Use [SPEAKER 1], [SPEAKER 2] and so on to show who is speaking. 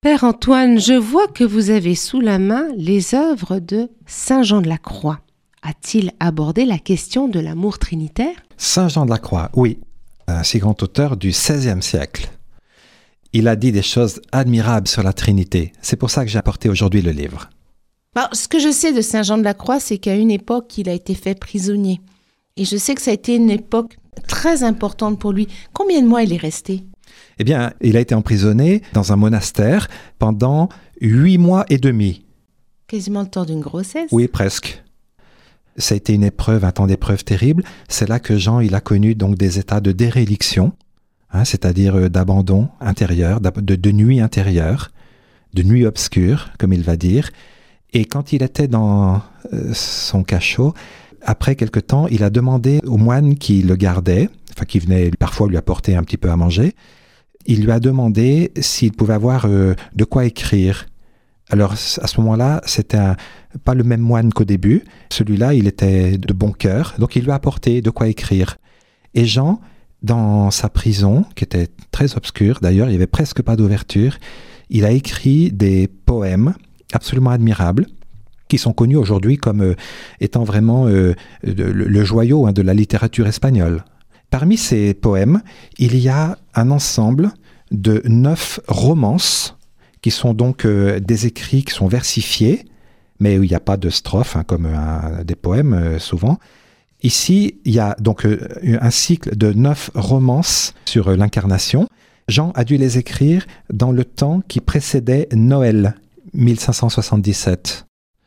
[SPEAKER 1] Père Antoine, je vois que vous avez sous la main les œuvres de Saint Jean de la Croix. A-t-il abordé la question de l'amour trinitaire ?
[SPEAKER 2] Saint Jean de la Croix, oui, un si grand auteur du XVIe siècle. Il a dit des choses admirables sur la Trinité. C'est pour ça que j'ai apporté aujourd'hui le livre.
[SPEAKER 1] Ce que je sais de Saint Jean de la Croix, c'est qu'à une époque, il a été fait prisonnier. Et je sais que ça a été une époque très importante pour lui. Combien de mois il est resté ?
[SPEAKER 2] Eh bien, il a été emprisonné dans un monastère pendant 8 mois et demi.
[SPEAKER 1] Quasiment le temps d'une grossesse.
[SPEAKER 2] Oui, presque. Ça a été une épreuve, un temps d'épreuve terrible. C'est là que Jean, il a connu donc des états de déréliction, c'est-à-dire d'abandon intérieur, de nuit intérieure, de nuit obscure, comme il va dire. Et quand il était dans son cachot, après quelque temps, il a demandé au moine qui le gardait, qui venait parfois lui apporter un petit peu à manger, il lui a demandé s'il pouvait avoir de quoi écrire. Alors, à ce moment-là, c'était pas le même moine qu'au début. Celui-là, il était de bon cœur, donc il lui a apporté de quoi écrire. Et Jean, dans sa prison, qui était très obscure, d'ailleurs, il n'y avait presque pas d'ouverture, il a écrit des poèmes absolument admirables, qui sont connus aujourd'hui comme étant vraiment le joyau de la littérature espagnole. Parmi ces poèmes, il y a un ensemble de 9 romances qui sont donc des écrits qui sont versifiés, mais où il n'y a pas de strophes, comme des poèmes souvent. Ici, il y a donc un cycle de 9 romances sur l'incarnation. Jean a dû les écrire dans le temps qui précédait Noël, 1577.